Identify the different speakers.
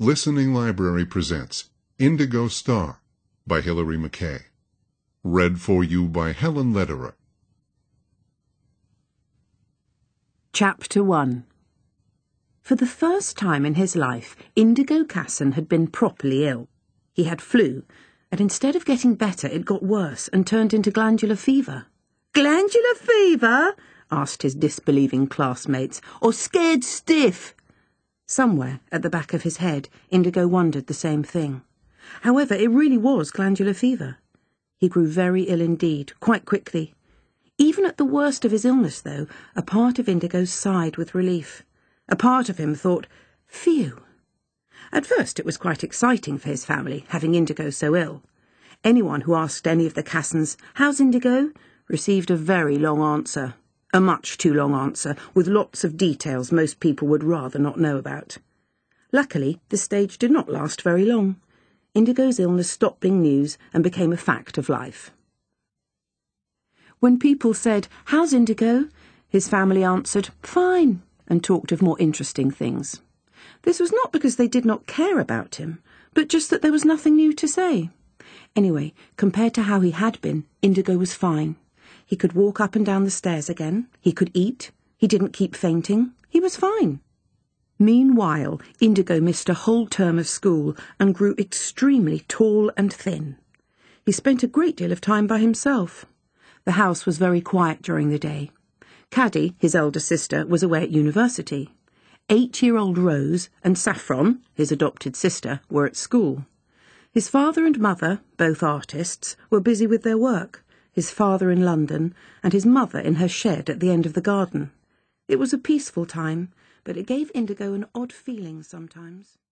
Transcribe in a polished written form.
Speaker 1: Listening Library presents Indigo Star by Hilary McKay. Read for you by Helen Lederer.
Speaker 2: Chapter 1. For the first time in his life, Indigo Casson had been properly ill. He had flu, and instead of getting better, it got worse and turned into glandular fever. "Glandular fever?" asked his disbelieving classmates. "Or scared stiff?" Somewhere at the back of his head, Indigo wondered the same thing. However, it really was glandular fever. He grew very ill indeed, quite quickly. Even at the worst of his illness, though, a part of Indigo sighed with relief. A part of him thought, "Phew." At first it was quite exciting for his family, having Indigo so ill. Anyone who asked any of the Cassons, "How's Indigo?" received a very long answer. A much too long answer, with lots of details most people would rather not know about. Luckily, this stage did not last very long. Indigo's illness stopped being news and became a fact of life. When people said, "How's Indigo?" his family answered, "Fine," and talked of more interesting things. This was not because they did not care about him, but just that there was nothing new to say. Anyway, compared to how he had been, Indigo was fine. He could walk up and down the stairs again. He could eat. He didn't keep fainting. He was fine. Meanwhile, Indigo missed a whole term of school and grew extremely tall and thin. He spent a great deal of time by himself. The house was very quiet during the day. Caddy, his elder sister, was away at university. 8-year-old Rose and Saffron, his adopted sister, were at school. His father and mother, both artists, were busy with their work. His father in London, and his mother in her shed at the end of the garden. It was a peaceful time, but it gave Indigo an odd feeling sometimes.